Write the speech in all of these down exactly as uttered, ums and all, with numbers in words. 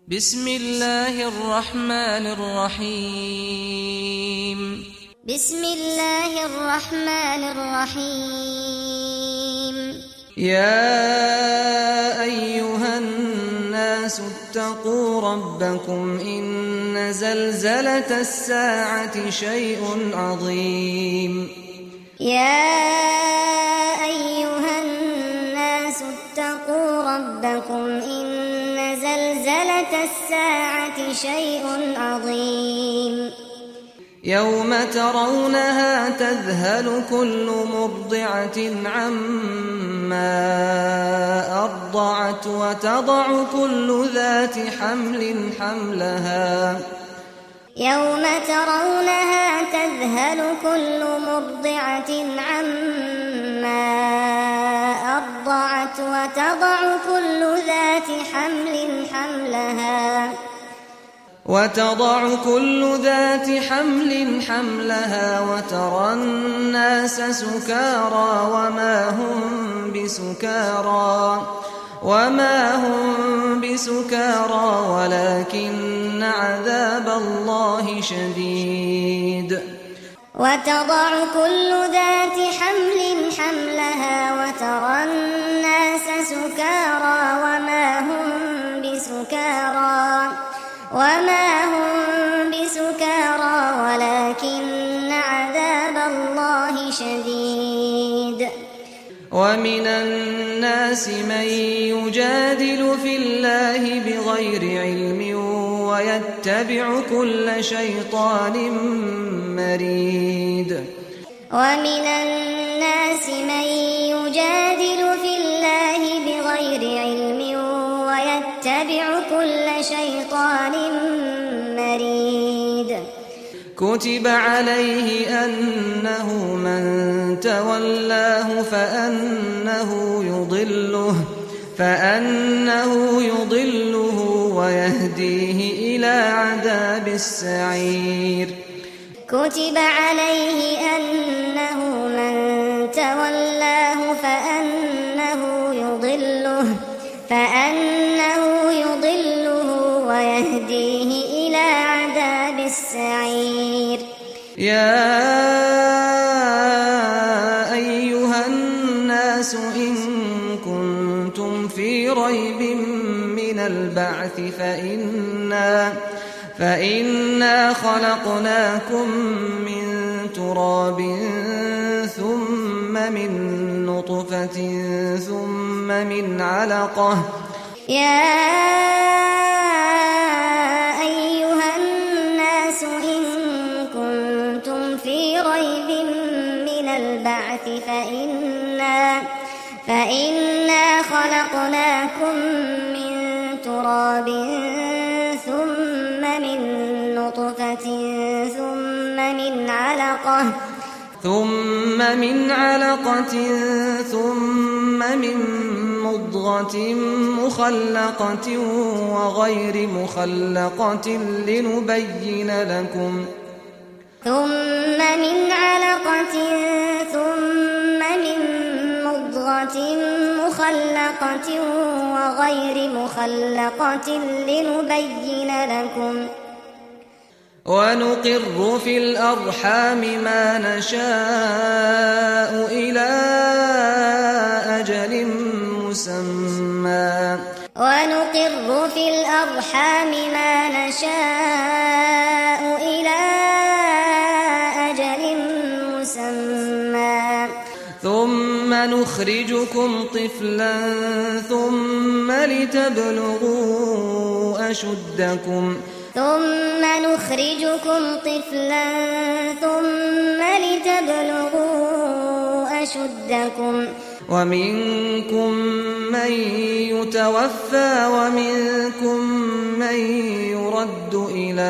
بسم الله الرحمن الرحيم بسم الله الرحمن الرحيم يا أيها الناس اتقوا ربكم إن زلزلة الساعة شيء عظيم يا أيها الناس اتقوا ربكم إن زلزلة الساعة شيء عظيم يوم ترونها تذهل كل مرضعة عما أرضعت وتضع كل ذات حمل حملها يوم ترونها تذهل كل مرضعة عما أرضعت وتضع كل ذات حمل حملها وتضع كل ذات حمل حملها وترى الناس سكارى وما هم بسكارى وما هم بسكارى ولكن عذاب الله شديد وتضع كل ذات حمل حملها وترى الناس سكارى وما هم بسكارى وما هم بسكارى ولكن عذاب الله شديد ومن الناس من يجادل في الله بغير علم ويتبع كل شيطان مريد ومن الناس من يجادل في الله بغير علم ويتبع كل شيطان مريد كتب عليه أنه من تولاه فأنه يضله فأنه يضله ويهديه إلى عذاب السعير كتب عليه أنه من تولاه فأنه يضله فأنه يضله ويهديه إلى عذاب السعير يا أيها الناس إن كنتم في ريب من البعث فإنا فإنا خلقناكم من تراب ثم من نطفة ثم من علقة يا أيها الناس إن كنتم في ريب من البعث فإنا فإنا خلقناكم من تراب ثم من نطفة ثم من علقة ثم من علقة ثم من مضغة مخلقة وغير مخلقة لنبين لكم ثم من علقة ثم من مضغة مخلقة وغير مخلقة لنبين لكم ونقر في الأرحام ما نشاء إلى أجل مسمى ونقر في الأرحام ما نشاء إلى أجل مسمى ثم نخرجكم طفلا ثم لتبلغوا أشدكم ثم نخرجكم طفلا ثم لتبلغوا أشدكم ومنكم من يتوفى ومنكم من يرد إلى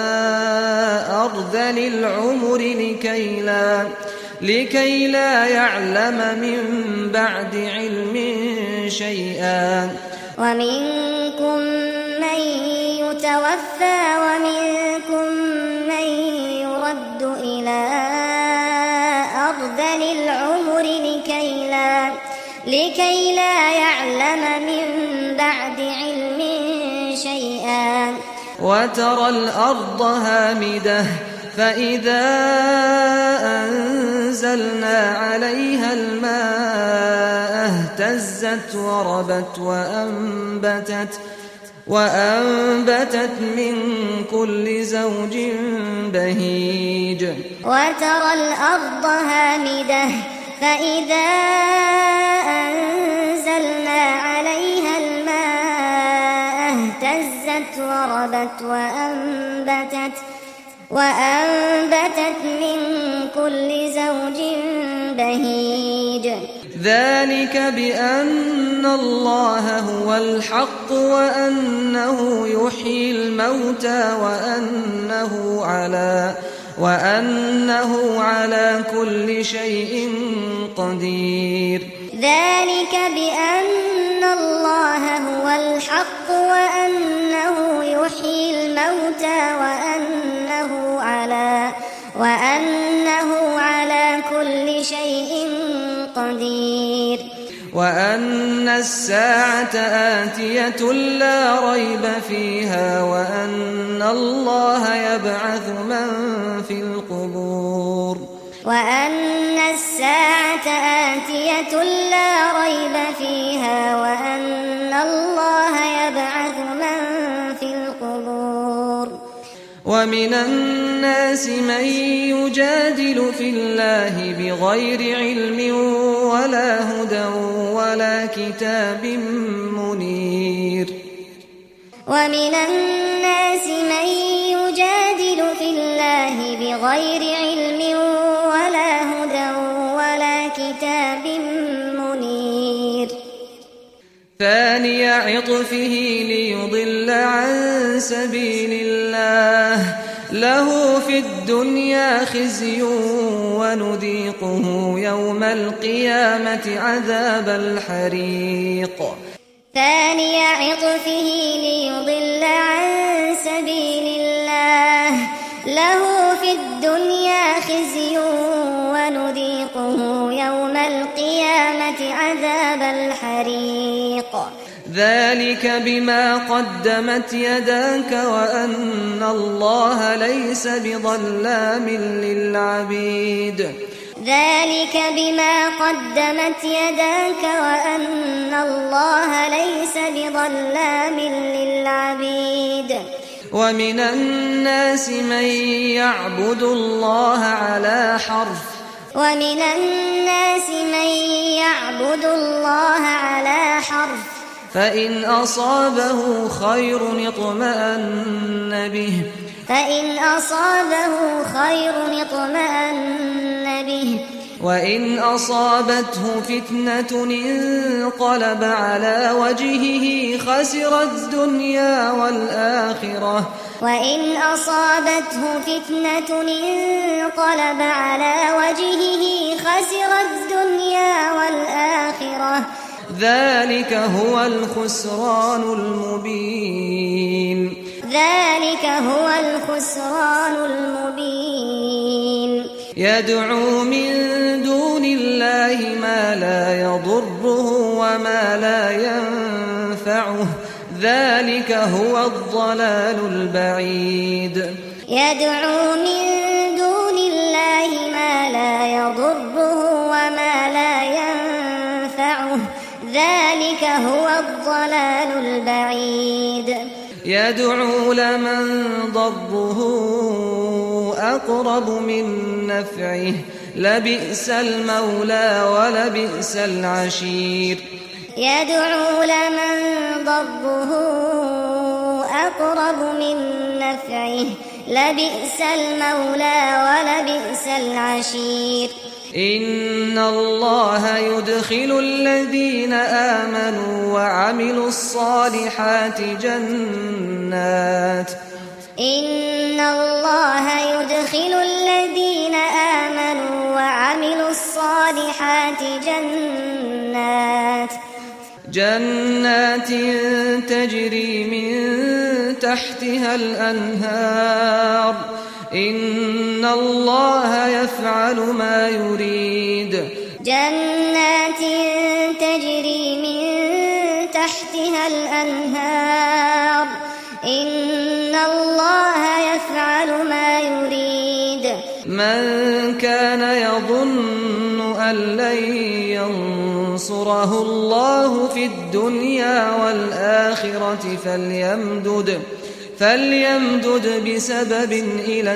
أرذل العمر لكي لا لكي لا يعلم من بعد علم شيئا ومنكم من يتوفى ومنكم من يرد إلى أرذل العمر لكي لا لكي لا يعلم من بعد علم شيئا شيئا وترى الأرض هامدة فإذا أنزلنا عليها الماء اهتزت وربت وأنبتت وأنبتت من كل زوج بهيج وترى الأرض هامدة فإذا أنزلنا عليها الماء اهتزت وربت وأنبتت وأنبتت من كل زوج بهيج ذلك بأن الله هو الحق وأنه يحيي الموتى وأنه على وأنه على كل شيء قدير ذلك بأن الله هو الحق وأنه يحيي الموتى وأنه على وأنه على كل شيء قدير وأن الساعة آتية لا ريب فيها وأن الله يبعث من في القبور وأن الساعة آتية لا ريب فيها وأن الله يبعث من في القبور ومن الناس من يجادل في الله بغير علم ولا هدى ولا كتاب منير ومن الناس من يجادل في الله بغير علم ولا هدى ولا كتاب منير ثاني عطفه ليضل عن سبيل الله له في الدنيا خزي ونذيقه يوم القيامة عذاب الحريق ثاني عطفه ليضل عن سبيل الله له في الدنيا خزي ونذيقه يوم القيامة عذاب الحريق ذلك بما قدمت يداك وأن الله ليس بظلام للعبيد ذلك بما قدمت يداك وأن الله ليس بظلام للعبيد ومن الناس من يعبد الله على حرف ومن الناس من يعبد الله على حرف فإن أصابه خير اطمأن به فإن أصابه خير اطمأن به وإن أصابته فتنة انقلب على وجهه خسر الدنيا والآخرة وإن أصابته فتنة انقلب على وجهه خسر الدنيا والآخرة ذلك هو الخسران المبين ذلك هو الخسران المبين يدعو من دون الله ما لا يضره وما لا ينفعه ذلك هو الضلال البعيد يدعو من دون الله ما لا يضره وما لا ينفعه ذلك هو الضلال البعيد يدعو لمن ضره أقرب من نفعه لبئس المولى ولبئس العشير يدعو لمن ضره أقرب من نفعه لبئس المولى ولبئس العشير إن الله يدخل الذين آمنوا وعملوا الصالحات جنات إن الله يدخل الذين آمنوا وعملوا الصالحات جنات جنات تجري من تحتها الأنهار إن الله يفعل ما يريد جنات تجري من تحتها الأنهار إن الله يفعل ما يريد من كان يظن أن لن ينصره الله في الدنيا والآخرة فليمدد فليمدد بسبب إلى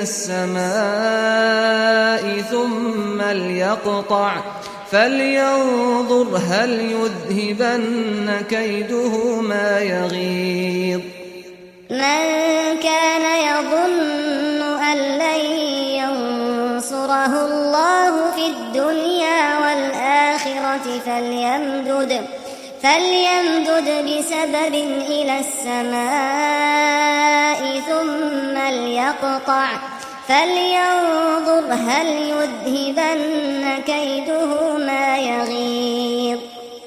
السماء ثم ليقطع فلينظر هل يذهبن كيده ما يغيظ من كان يظن أن لن ينصره الله في الدنيا والآخرة فليمدد فليمدد بسبب إلى السماء ثم ليقطع فلينظر هل يذهبن كيده ما يغيظ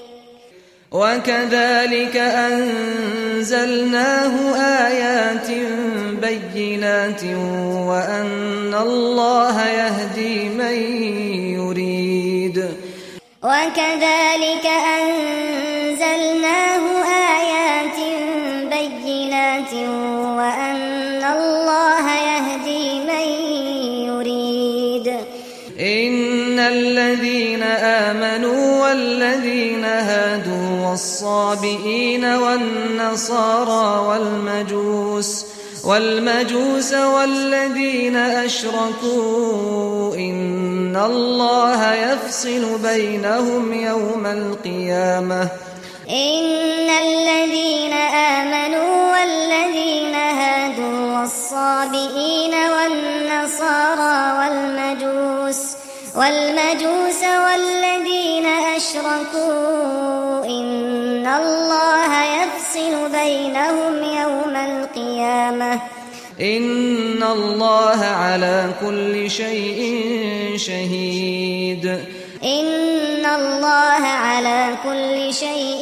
وكذلك أنزلناه آيات بينات وأن الله يهدي من يريد وكذلك أنزلناه آيات بينات وأن الله يهدي من يريد إن الذين آمنوا والذين هادوا والصابئين والنصارى والمجوس والمجوس والذين أشركوا إن الله يفصل بينهم يوم القيامة إن الذين آمنوا والذين هادوا والصابئين والنصارى والمجوس والمجوس والذين أشركوا إن الله يفصل بينهم يوم القيامة إن الله على كل شيء شهيد إن الله على كل شيء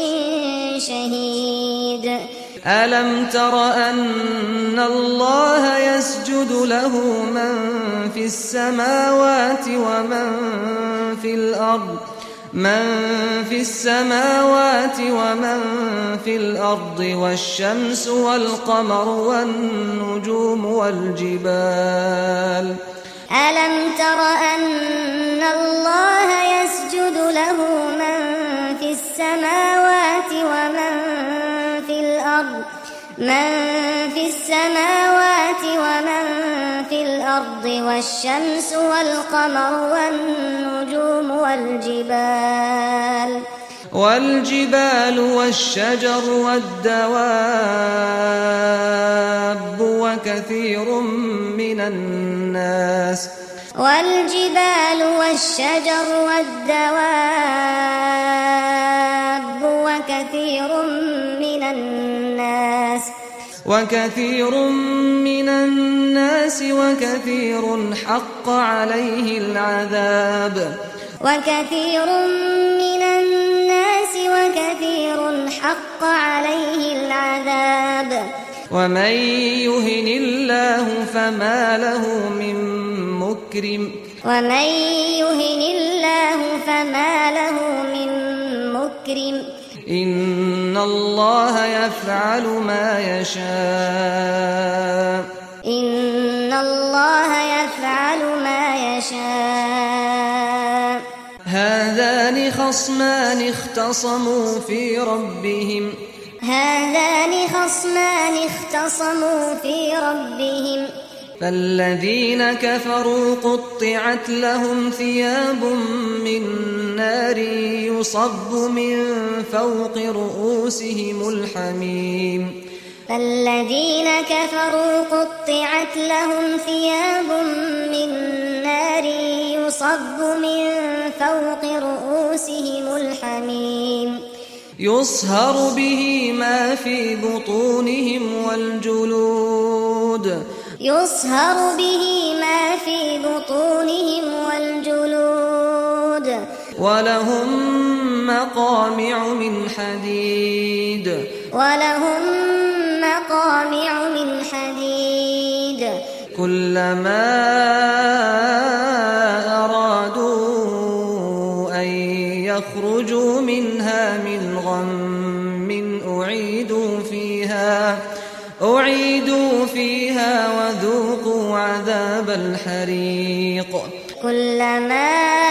شهيد ألم تر أن الله يسجد له من في السماوات ومن في الأرض من في السماوات ومن في الأرض والشمس والقمر والنجوم والجبال ألم تر أن الله يسجد له من في السماوات ومن في الأرض من في السماوات ومن في الأرض والشمس والقمر والنجوم والجبال والجبال والشجر والدواب وكثير من الناس والجبال والشجر والدواب وكثير من الناس وكثير من الناس وكثير حق عليه العذاب وكثير من الناس وكثير حق عليه العذاب ومن يهن الله فما له من مكرم ومن يهن الله فما له من مكرم إن الله يفعل ما يشاء إن الله يفعل ما يشاء هذان خصمان اختصموا في ربهم هذان خصمان اختصموا في ربهم فالذين كفروا قطعت لهم ثياب من نار يصب من فوق رؤوسهم الحميم فالذين كفروا قطعت لهم ثياب من نار يصب من فوق رؤوسهم الحميم يصهر به ما في بطونهم والجلود يصهر به ما في بطونهم والجلود ولهم مقامع من حديد ولهم مقامع من حديد كلما أرادوا أن يخرجوا منها من غم أعيدوا فيها أعيدوا عذاب الحريق كلما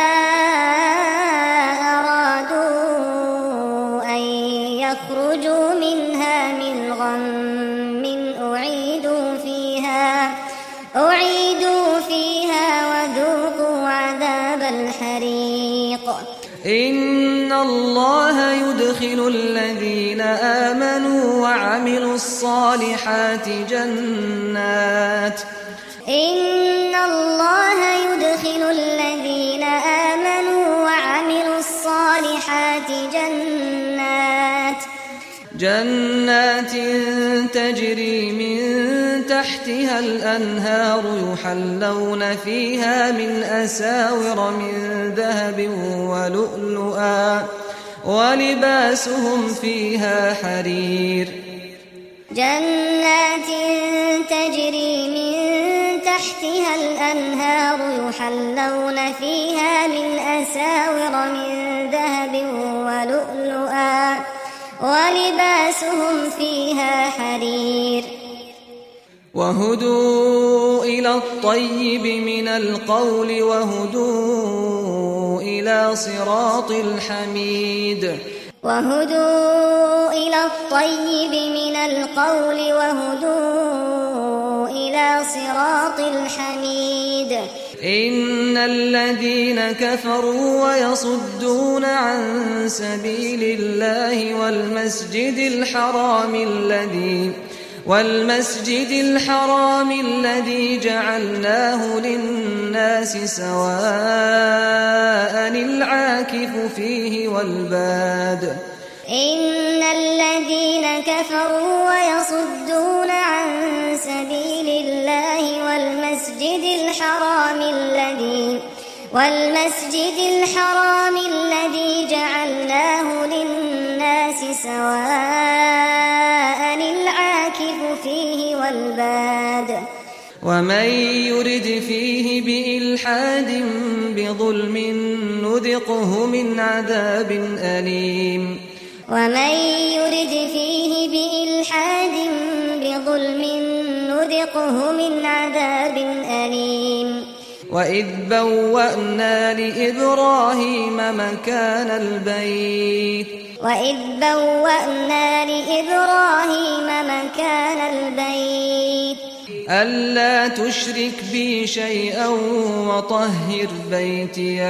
أرادوا أن يخرجوا منها من غم أعيدوا فيها أعيدوا فيها وذوقوا عذاب الحريق إن الله يدخل الذين آمنوا وعملوا الصالحات جنات إن الله يدخل الذين آمنوا وعملوا الصالحات جنات جنات تجري من تحتها الأنهار يحلون فيها من أساور من ذهب ولؤلؤا ولباسهم فيها حرير جنات تجري من تحتها الأنهار يحلون فيها من أساور من ذهب ولؤلؤا ولباسهم فيها حرير وهدوا إلى الطيب من القول وهدوا إلى صراط الحميد وهدوا إلى الطيب من القول وهدوا إلى صراط الحميد إن الذين كفروا ويصدون عن سبيل الله والمسجد الحرام الذي والمسجد الحرام الذي جعلناه للناس سواء العاكف فيه والباد إن الذين كفروا ويصدون عن سبيل الله والمسجد الحرام الذي والمسجد الحرام الذي جعلناه للناس سواء العاكف فيه والباد ومن يرد فيه بإلحاد بظلم نذقه من عذاب أليم ومن يرد فيه بإلحاد بظلم نذقه من عذاب أليم وإذ بوأنا لإبراهيم مكان البيت وإذ بوأنا لإبراهيم مكان البيت ألا تشرك بي شيئا وطهر بيتي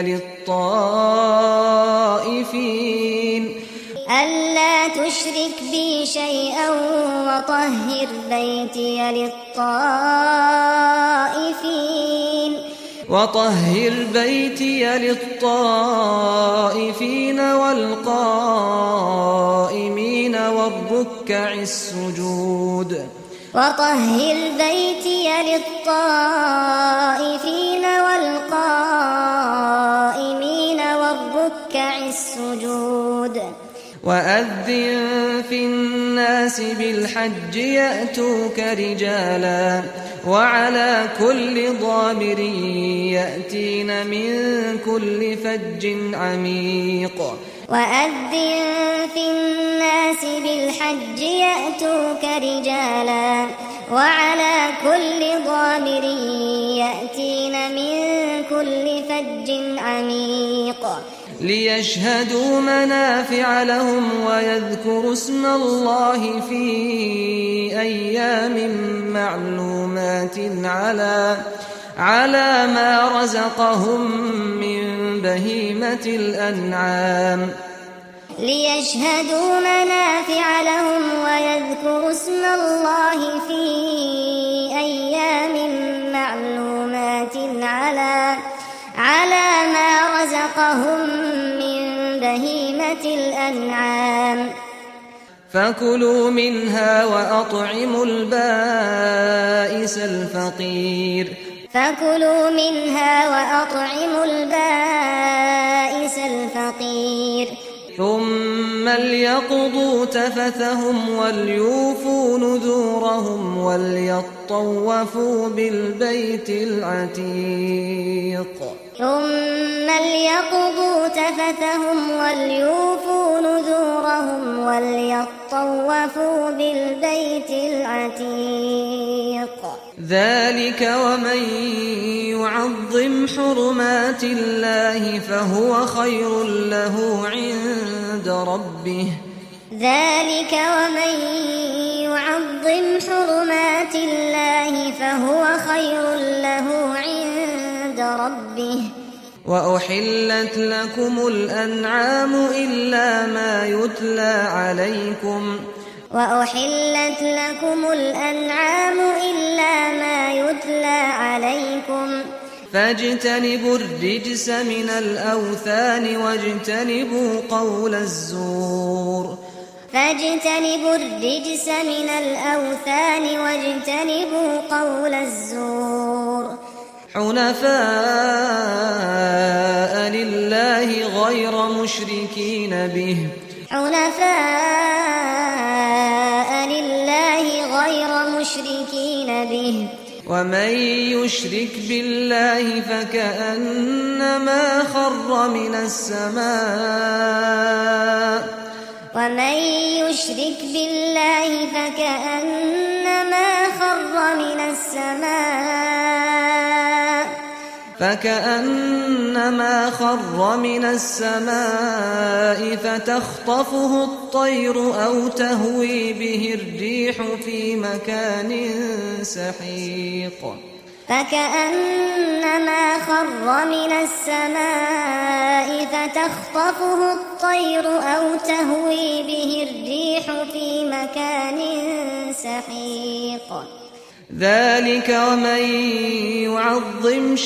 للطائفين ألا تشرك بي شيئا وطهر بيتي للطائفين وطهر بيتي للطائفين والقائمين والركع السجود وطهر بيتي للطائفين والقائمين والركع السجود وأذن في الناس بالحج يأتوك رجالا وعلى كل ضامر يأتين من كل فج عميق وأذن في الناس بالحج يأتوك رجالا وعلى كل ضامر يأتين من كل فج عميق ليشهدوا منافع لهم ويذكروا اسم الله في أيام معلومات على على ما رزقهم من بهيمة الأنعام ليشهدوا منافع لهم ويذكروا اسم الله في أيام معلومات على على ما رزقهم من بهيمة الأنعام فكلوا منها وأطعموا البائس الفقير فكلوا منها وأطعموا البائس الفقير ثم ليقضوا تفثهم وليوفوا نذورهم وليطوفوا بالبيت العتيق ثم ليقضوا تفثهم وليوفوا نذورهم وليطوفوا بالبيت العتيق ذلك ومن يعظم حرمات الله فهو خير له عند ربه ذلك ومن يعظم حرمات الله فهو خير له عند ربه وأحلت لكم الأنعام إلا ما يتلى عليكم وأحلت لكم الأنعام إلا ما يتلى عليكم فاجتنبوا الرجس من الأوثان واجتنبوا قول الزور فاجتنبوا الرجس من الأوثان واجتنبوا قول الزور حنفاء لله غير مشركين به حنفاء لله غير مشركين به ومن يشرك بالله فكأنما خر من السماء ومن يشرك بالله فكأنما خر من السماء فكأنما خر من السماء فتخطفه الطير أو تهوي به الريح في مكان سحيق فكأنما خر من السماء فتخطفه الطير أو تهوي به الريح في مكان سحيق ذلك ومن يعظم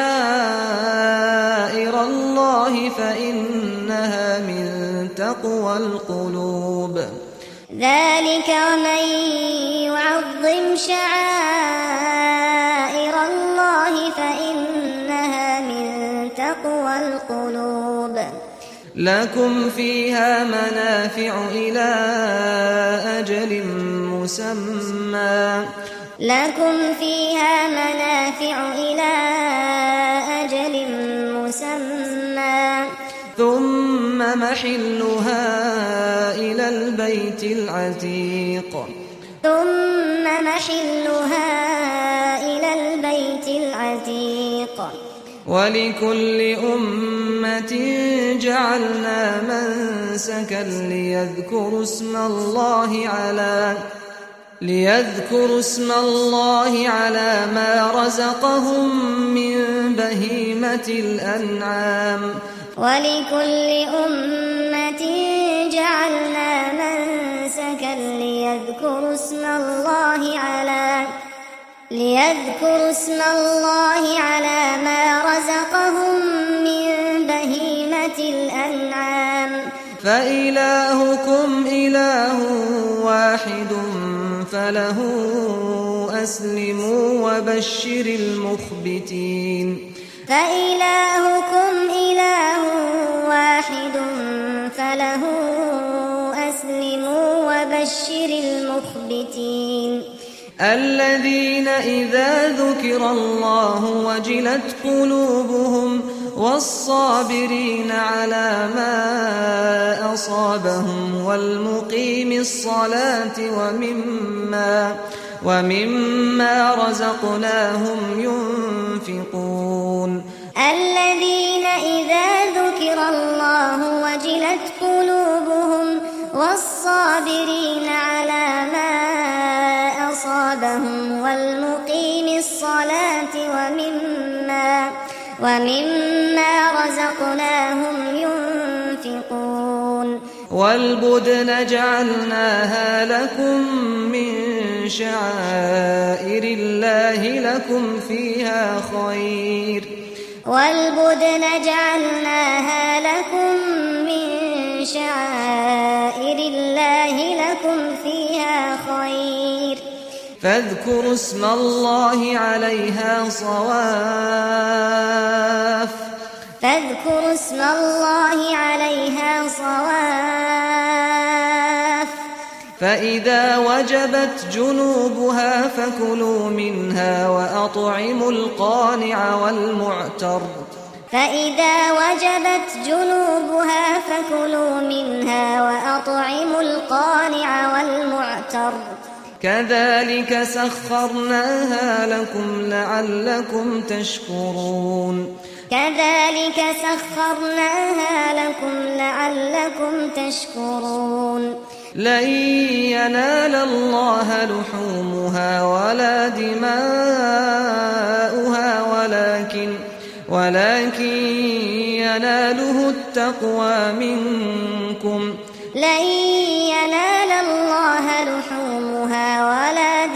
شعائر الله فإنها من تقوى القلوب ذلك ومن يعظم شعائر الله فإنها من تقوى القلوب لكم فيها منافع إلى أجل مسمى لكم فيها منافع إلى أجل مسمى ثم محلها إلى البيت العتيق ثم محلها إلى البيت العتيق ولكل أمة جعلنا منسكا ليذكروا اسم الله على ليذكروا اسم الله على ما رزقهم من بهيمة الأنعام ولكل أمة جعلنا منسكا ليذكروا اسم الله على ليذكروا اسم الله على ما رزقهم من بهيمة الأنعام فإلهكم إله واحد فله أسلموا وبشر المخبتين فإلهكم إله واحد فله أسلموا وبشر المخبتين الذين إذا ذكر الله وجلت قلوبهم والصابرين على ما أصابهم والمقيم الصلاة ومما ومما رزقناهم ينفقون الذين إذا ذكر الله وجلت قلوبهم والصابرين على ما أصابهم والمقيم الصلاة ومما ومما رزقناهم ينفقون والبدن جعلناها لكم من شعائر الله لكم فيها خير والبدن جعلناها لكم من شعائر الله لكم فيها خير فاذكروا اسم الله عليها صواف فاذكروا اسم الله عليها صواف فإذا وجبت جنوبها فكلوا منها وأطعموا القانع والمعتر فإذا وجبت جنوبها فكلوا منها وأطعموا القانع والمعتر كذلك سخرناها لكم لعلكم تشكرون كذلك سخرناها لكم لعلكم تشكرون لن ينال الله لحومها ولا دماؤها ولكن ولكن يناله التقوى منكم لن ينال الله لحومها ولا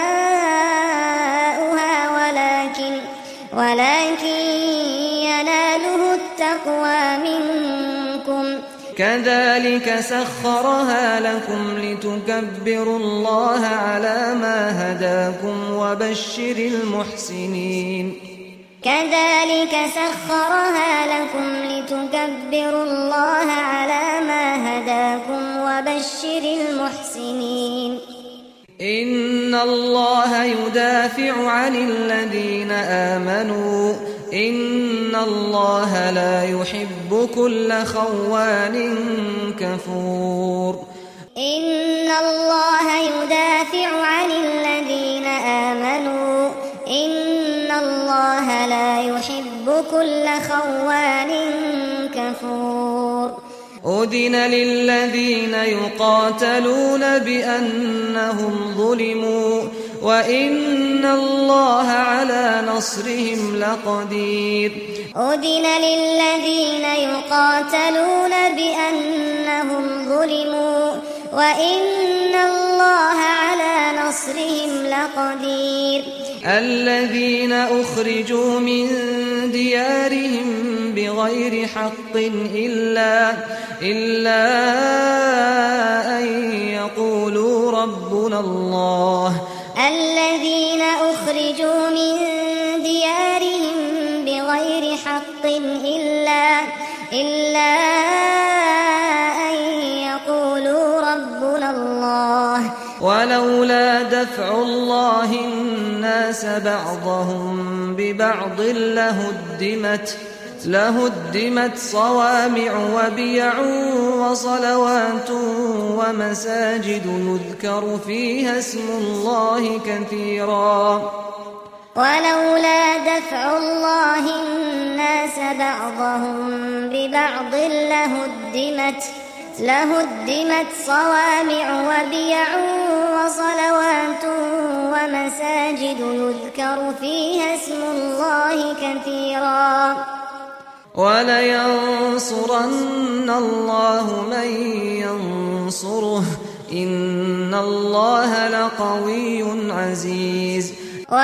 دماؤها ولكن ولكن يناله التقوى منكم كذلك سخرها لكم لتكبروا الله على ما هداكم وبشر المحسنين كذلك سخرها لكم لتكبروا الله على ما هداكم وبشر المحسنين إن الله يدافع عن الذين آمنوا إن الله لا يحب كل خوان كفور إن الله يدافع عن الذين آمنوا إن الله لا يحب كل خوان كفور أذن للذين يقاتلون بأنهم ظلموا وإن الله على نصرهم لقدير أذن للذين يقاتلون بأنهم ظلموا وإن الله على نصرهم لقدير الذين أخرجوا من ديارهم بغير حق إلا, إلا أن يقولوا ربنا الله الذين أخرجوا من ديارهم بغير حق إلا, إلا أن يقولوا ربنا الله ولولا دفع الله الناس بعضهم ببعض لهدمت لهدمت صوامع وبيع وصلوات ومساجد يذكر فيها اسم الله كثيرا ولولا دفع الله الناس بعضهم ببعض لهدمت لهدمت صوامع وبيع وصلوات ومساجد يذكر فيها اسم الله كثيرا ولينصرن الله من ينصره إن الله لقوي عزيز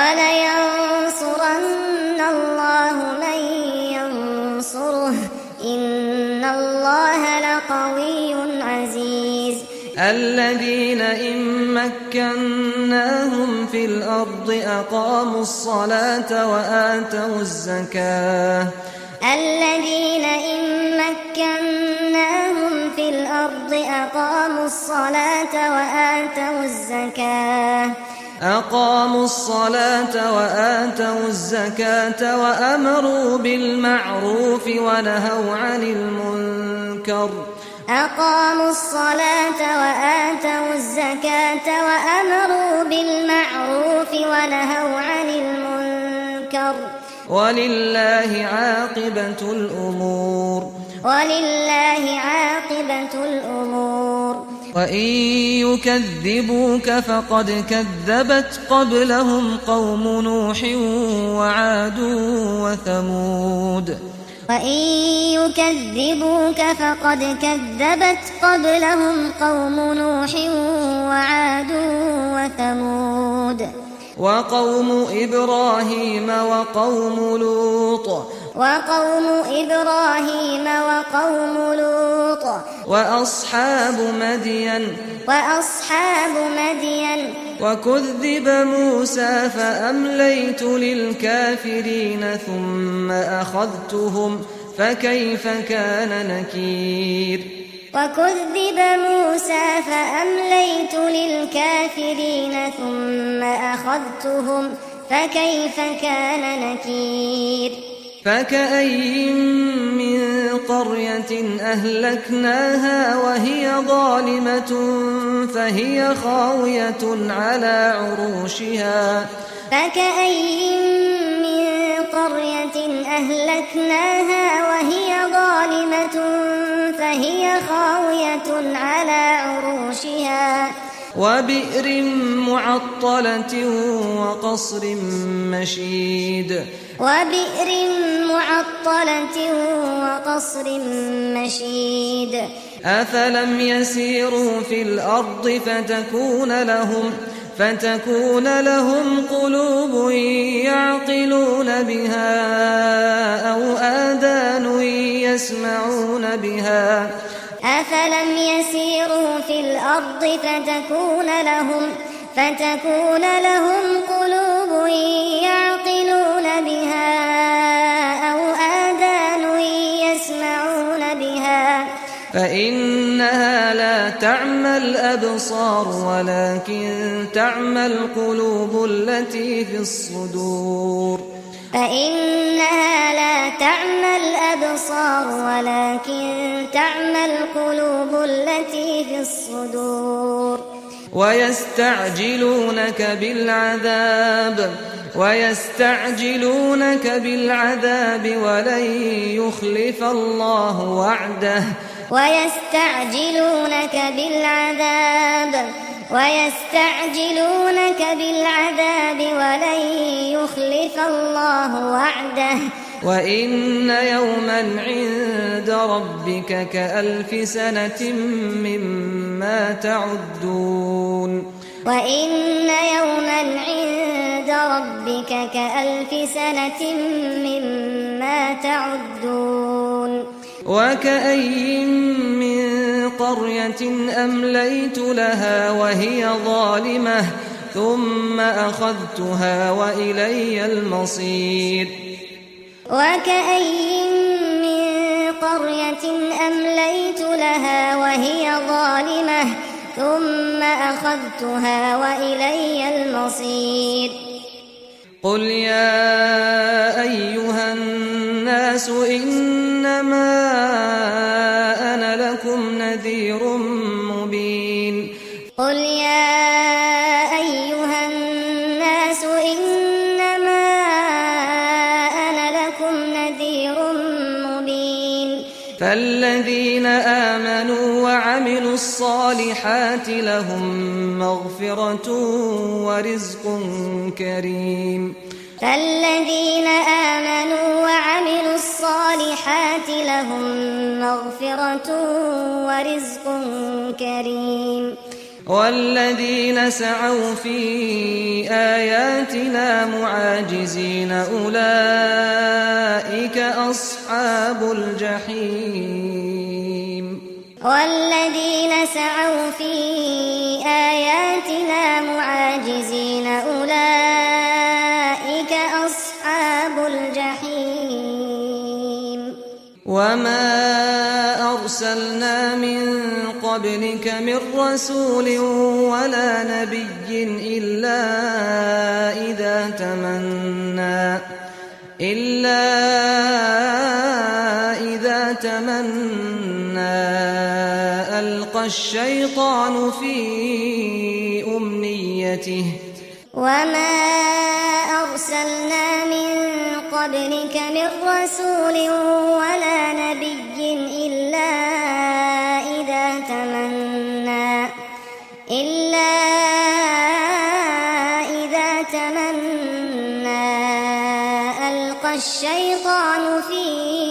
ولينصرن الله من ينصره إن الله لقوي عزيز الذين إن مكناهم في الأرض أقاموا الصلاة وآتوا الزكاة الذين إن مكناهم في الأرض أقاموا الصلاة وآتوا الزكاة أقاموا الصلاة وآتوا الزكاة وأمروا بالمعروف ونهوا عن المنكر أقاموا الصلاة وآتوا الزكاة وأمروا بالمعروف ونهوا عن المنكر ولله عاقبة الأمور ولله عاقبة الأمور وإن يكذبوك فقد كذبت قبلهم قوم نوح وعاد وثمود وإن يكذبوك فقد كذبت قبلهم قوم نوح وعاد وثمود وقوم إبراهيم وقوم لوط وقوم إبراهيم وقوم لوط وأصحاب مدين وأصحاب مدين وكذب موسى فأمليت للكافرين ثم أخذتهم فكيف كان نكير وكذب موسى فأمليت للكافرين ثم أخذتهم فكيف كان نكير فكأين من قرية أهلكناها وهي ظالمة فهي خاوية على عروشها فكأين من قرية أهلكناها وهي ظالمة فهي خاوية على عروشها وبئر معطلة وقصر مشيد وبئر معطلة وقصر مشيد أفلم يسيروا في الأرض فتكون لهم فتكون لهم قلوب يعقلون بها أو آذان يسمعون بها أفلم يسيروا في الأرض فتكون لهم فتكون لهم قلوب يعقلون بها أو آذان يسمعون بها فإنها لا تعمى الأبصار ولكن تعمى القلوب التي في الصدور فإنها لا تعمى الأبصار ولكن تعمى القلوب التي في الصدور ويستعجلونك بالعذاب ويستعجلونك بالعذاب ولن يخلف الله وعده ويستعجلونك بالعذاب ويستعجلونك بالعذاب ولن يخلف الله وعده وإن يوما عند ربك كألف سنة مما تعدون وإن يوما عند ربك كألف سنة مما تعدون وكأين من قرية أمليت لها وهي ظالمة ثم أخذتها وإلي المصير وكأين من قرية أمليت لها وهي ظالمة ثم أخذتها وإلي المصير قل يا أيها الناس إنما أنا لكم نذير مبين قل يا أيها الناس إنما أنا لكم نذير مبين فالذين آمنوا وعملوا الصالحات لهم مغفرة ورزق كريم فالذين آمنوا وعملوا الصالحات لهم مغفرة ورزق كريم والذين سعوا في آياتنا معاجزين أولئك أصحاب الجحيم والذين سعوا في آياتنا معاجزين أولئك أصحاب الجحيم وما أرسلنا من قبلك من رسول ولا نبي إلا إذا تمنى إلا إذا تمنى ألقى الشيطان في أمنيته وما أرسلنا من قبلك من رسول ولا نبي إلا إذا تمنى إلا إذا تمنى ألقى الشيطان في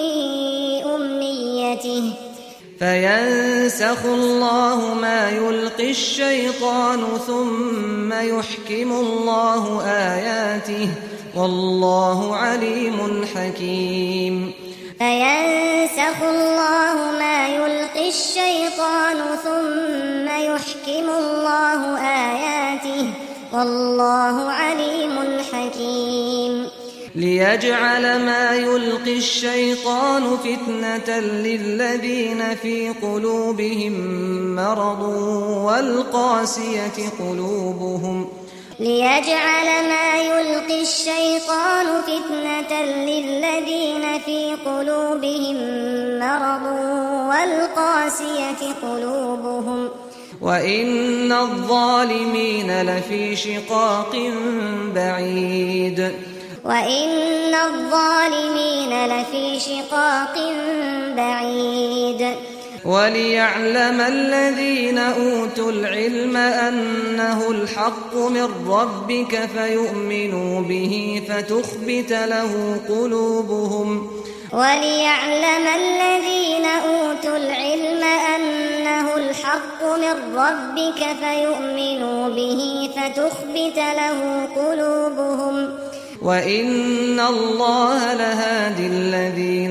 أمنيته فينسخ الله ما يلقي الشيطان ثم يحكم الله آياته والله عليم حكيم فينسخ الله ما يلقي الشيطان ثم يحكم الله آياته والله عليم حكيم ليجعل ما يلقي الشيطان فتنة للذين في قلوبهم مرض والقاسية قلوبهم ليجعل ما يلقي الشيطان فتنة للذين في قلوبهم مرض والقاسية قلوبهم وإن الظالمين لفي شقاق بعيد وإن الظالمين لفي شقاق بعيد وليعلم الذين أوتوا العلم أنه الحق من ربك فيؤمنوا به فتخبت له قلوبهم وليعلم الذين أوتوا العلم أنه الحق من ربك فيؤمنوا به فتخبت له قلوبهم وإن الله لهادي الذين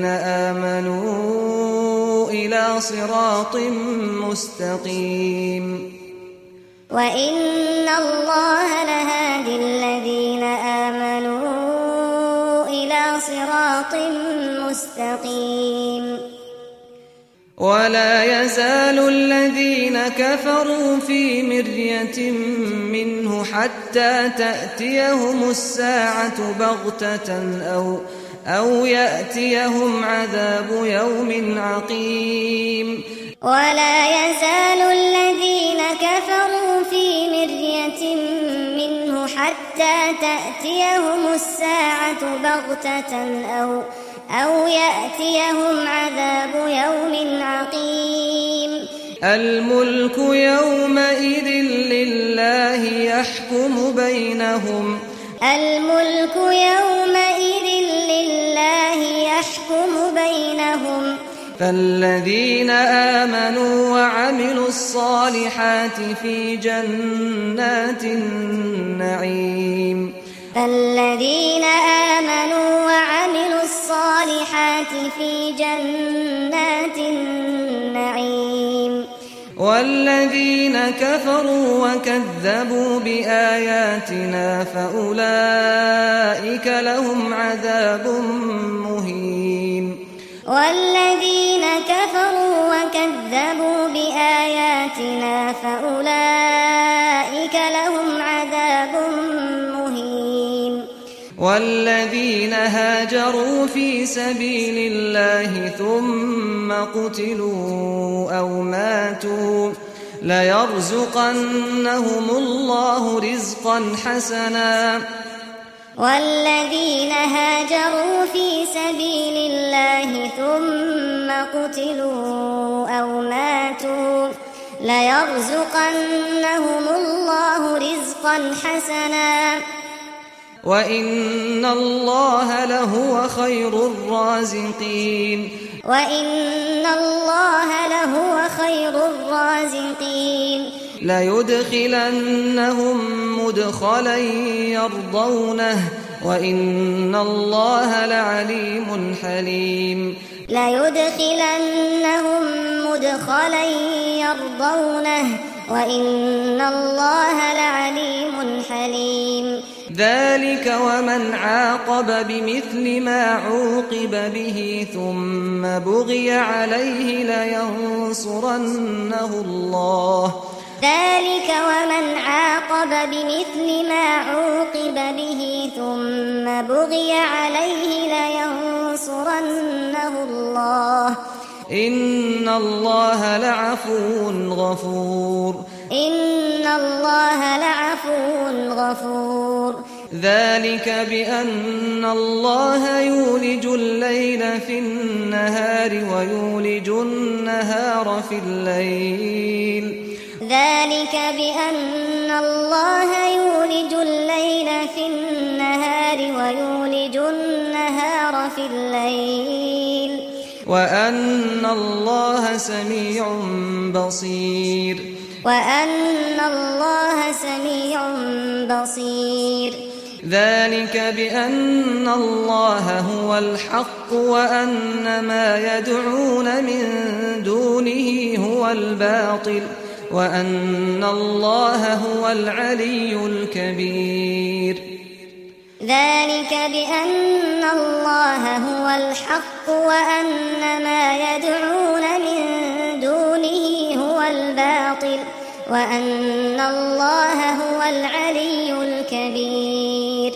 آمنوا إلى صراط مستقيم وإن الله لهادي الذين آمنوا إلى صراط مستقيم ولا يزال الذين كفروا في مرية منه حتى تأتيهم الساعة بغتة أو أو يأتيهم عذاب يوم عقيم ولا يزال الذين كفروا في مرية منه حتى تأتيهم الساعة بغتة أو أو يأتيهم عذاب يوم عقيم الملك يومئذ لله يحكم بينهم الملك يومئذ لله يحكم بينهم فالذين آمنوا وعملوا الصالحات في جنات النعيم فالذين آمنوا وعملوا الصالحات في جنات النعيم والذين كفروا وكذبوا بآياتنا فأولئك لهم عذاب مهين والذين كفروا وكذبوا بآياتنا فأولئك لهم عذاب مهين والذين هاجروا في سبيل الله ثم قتلوا أو ماتوا ليرزقنهم الله رزقا حسنا والذين هاجروا في سبيل الله ثم قتلوا أو ماتوا ليرزقنهم الله رزقا حسنا وإن الله لهو خير الرازقين وإن الله لهو خير الرازقين ليدخلنهم مدخلا يرضونه وإن الله لعليم حليم ليدخلنهم مدخلا يرضونه وإن الله لعليم حليم ذلك ومن عاقب بمثل ما عوقب به ثم بغي عليه لينصرنه الله ذلك ومن عاقب بمثل ما عوقب به ثم بغي عليه لينصرنه الله إن الله لعفو غفور إن الله لعفو غفور ذلك بأن الله يولج الليل في النهار ويولج النهار في الليل ذلك بأن الله يولج الليل في النهار ويولج النهار في الليل وأن الله سميع بصير وأن الله سميع بصير ذلك بأن الله هو الحق وأن ما يدعون من دونه هو الباطل وأن الله هو العلي الكبير ذلك بأن الله هو الحق وأن ما يدعون من دونه هو الباطل وأن الله هو العلي الكبير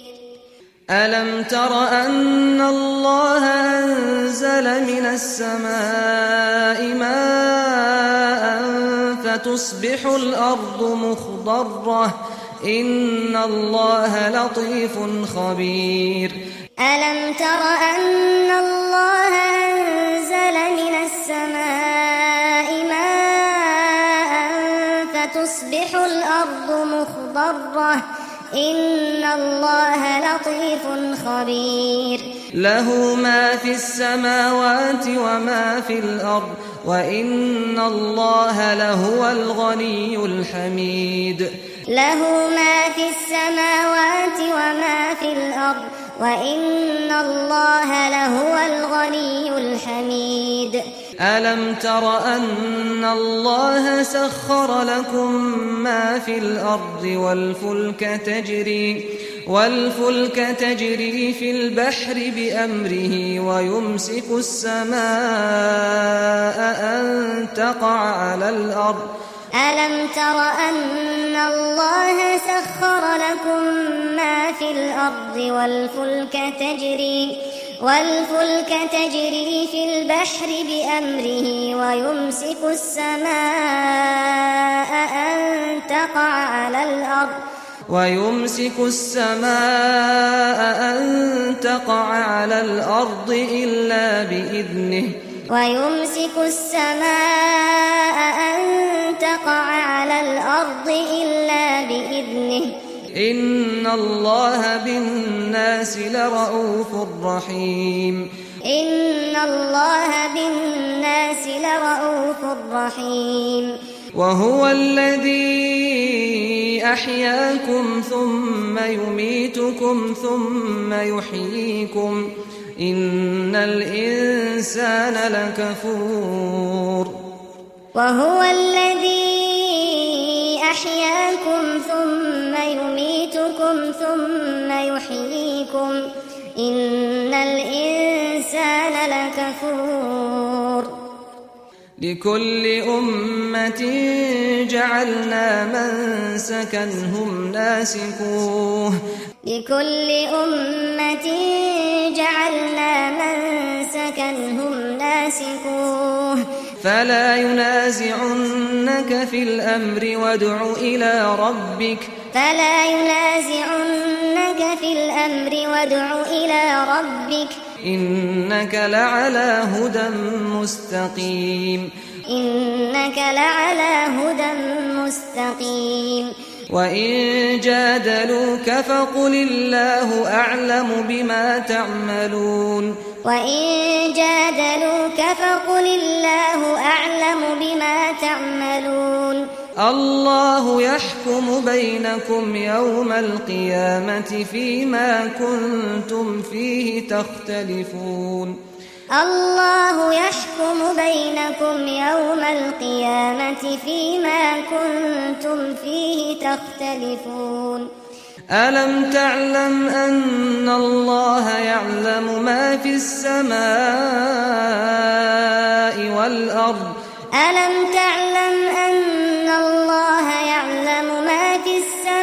ألم تر أن الله أنزل من السماء ماء فتصبح الأرض مخضرة إن الله لطيف خبير ألم تر أن الله أنزل من السماء ماء فتصبح الأرض مخضرة إن الله لطيف خبير له ما في السماوات وما في الأرض وإن الله لهو الغني الحميد له ما في السماوات وما في الأرض وإن الله لهو الغني الحميد ألم تر أن الله سخر لكم ما في الأرض والفلك تجري والفلك تجري في البحر بأمره ويمسك السماء أن تقع على الأرض ألم تر أن الله سخر لكم ما في الأرض والفلك تجري والفلك تجري في البحر بأمره ويمسك السماء أن تقع على الأرض ويمسك السماء أن تقع على الأرض إلا بإذنه ويمسك السماء أن تقع على الأرض إلا بإذنه إن الله بالناس لرؤوف رحيم إن الله بالناس لرؤوف رحيم وهو الذي أحياكم ثم يميتكم ثم يحييكم إن الإنسان لكفور وهو الذي أحياكم ثم يميتكم ثم يحييكم إن الإنسان لكفور لكل أمة جعلنا منسكا هم ناسكوه لكل أمة جعلنا منسكا هم ناسكوه فلا ينازعنك في الأمر وادع إلى ربك فلا ينازعنك في الأمر وادع إلى ربك إنك لعلى هدى مستقيم إنك لعلى هدى مستقيم وإن جادلوك فقل الله أعلم بما تعملون وإن جادلوك فقل الله أعلم بما تعملون الله يحكم بينكم يوم القيامة فيما كنتم فيه تختلفون الله يحكم بينكم يوم القيامة فيما كنتم فيه تختلفون ألم تعلم أن الله يعلم ما في السماء والأرض ألم تعلم أن الله يعلم ما في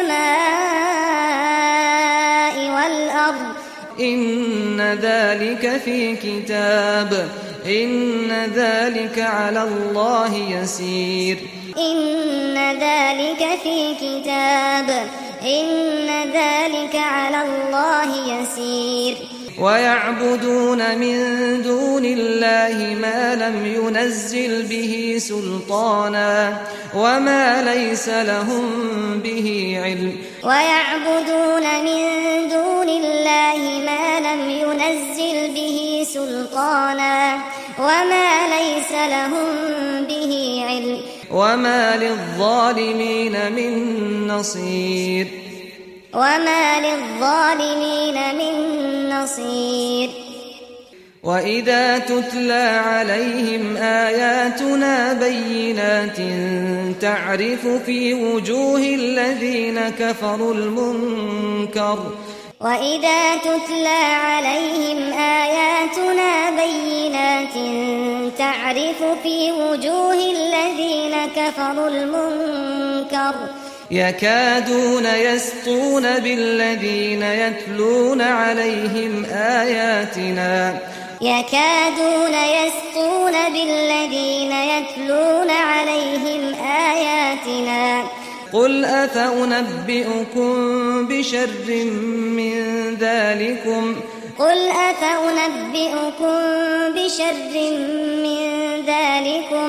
السماء والأرض إن ذلك في كتاب إن ذلك على الله يسير إن ذلك في كتاب إن ذلك على الله يسير ويعبدون من دون الله ما لم ينزل به سلطانا وما ليس لهم به علم ويعبدون من دون الله ما لم ينزل به سلطانا وما ليس لهم به علم وما للظالمين من نصير وما للظالمين من نصير وإذا تتلى عليهم آياتنا بينات تعرف في وجوه الذين كفروا المنكر وإذا تتلى عليهم آياتنا بينات تعرف في وجوه الذين كفروا المنكر يكادون يسطون بالذين يتلون عليهم آياتنا يكادون يسطون بالذين يتلون عليهم آياتنا قل أفأنبئكم بشر من ذلكم قل أفأنبئكم بشر من ذلكم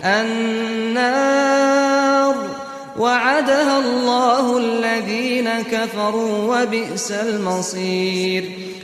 النار وعدها الله الذين كفروا وبئس المصير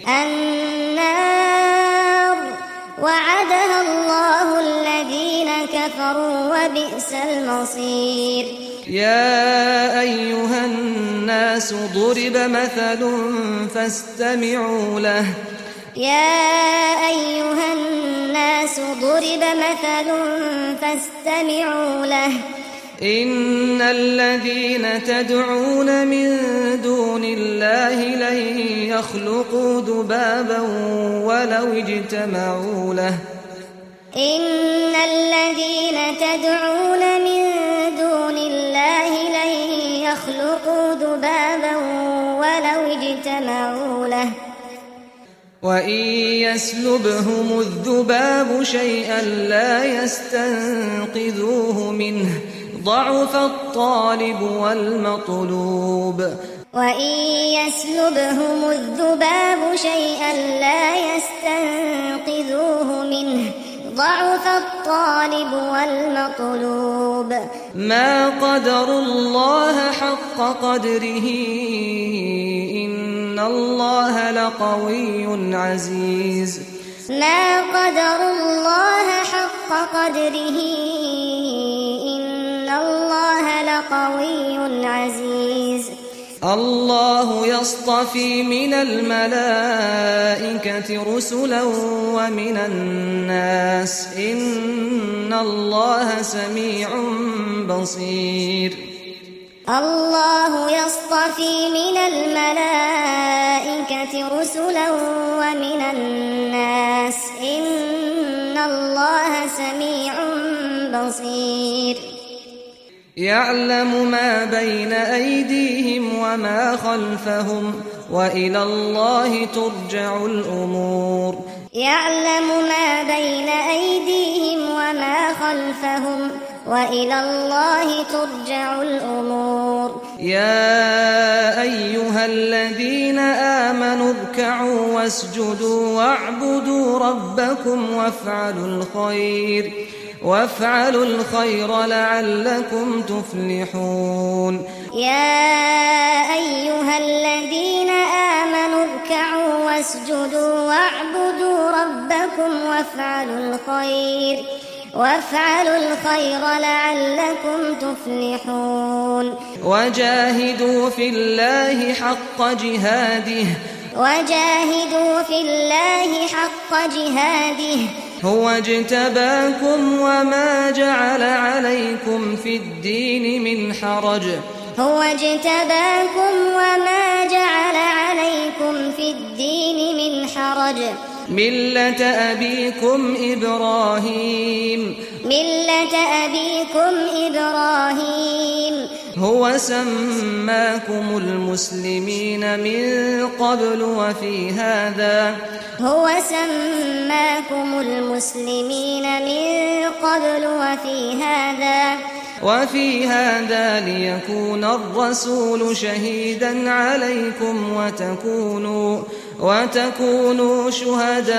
النار وعدها الله الذين كفروا وبئس المصير يا أيها الناس ضرب مثل فاستمعوا له يا أيها الناس ضرب مثل فاستمعوا له إن الذين تدعون من دون الله لن يخلقوا ذبابا ولو اجتمعوا له إن الذين تدعون من دون الله لن يخلقوا ذبابا ولو اجتمعوا له وإن يسلبهم الذباب شيئا لا يستنقذوه منه ضعف الطالب والمطلوب وإن يسلبهم الذباب شيئا لا يستنقذوه منه ضعف الطالب والمطلوب ما قدروا الله حق قدره إن الله لقوي عزيز ما قدروا الله حق قدره إن الله لقوي عزيز الله يصطفي من الملائكة رسلا ومن الناس إن الله سميع بصير الله يصطفي من الملائكة رسلا ومن الناس إن الله سميع بصير يعلم ما بين أيديهم وما خلفهم وإلى الله ترجع الأمور يعلم ما بين أيديهم وما خلفهم وإلى الله ترجع الأمور يا أيها الذين آمنوا اركعوا واسجدوا واعبدوا ربكم وافعلوا الخير وافعلوا الخير لعلكم تفلحون يا أيها الذين آمنوا اركعوا واسجدوا واعبدوا ربكم وافعلوا الخير وافعلوا الخير لعلكم تفلحون وجاهدوا في الله حق جهاده وجاهدوا في الله حق جهاده هو اجتباكم وما جعل عليكم في الدين من حرج هو اجتباكم وما جعل عليكم في الدين من حرج ملة أبيكم إبراهيم ملة أبيكم إبراهيم هو سماكم المسلمين من قبل وفي هذا هو سماكم المسلمين من قبل وفي هذا وفي هذا ليكون الرسول شهيدا عليكم وتكونوا وتكونوا شهداء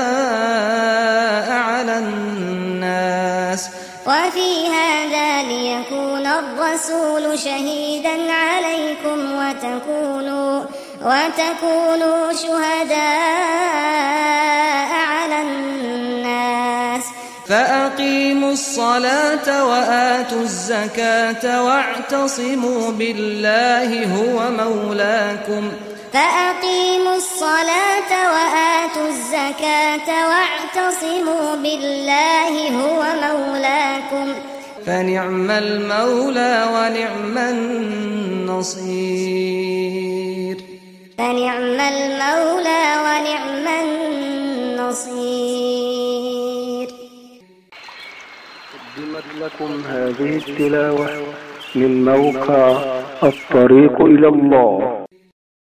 على الناس وفي هذا ليكون الرسول شهيدا عليكم وتكونوا وتكونوا شهداء على الناس فأقيموا الصلاة وآتوا الزكاة واعتصموا بالله هو مولاكم فأقيموا الصلاة وآتوا الزكاة واعتصموا بالله هو مولاكم فنعم المولى ونعم النصير فنعم المولى ونعم النصير. قدمت لكم هذه التلاوة من موقع الطريق إلى الله.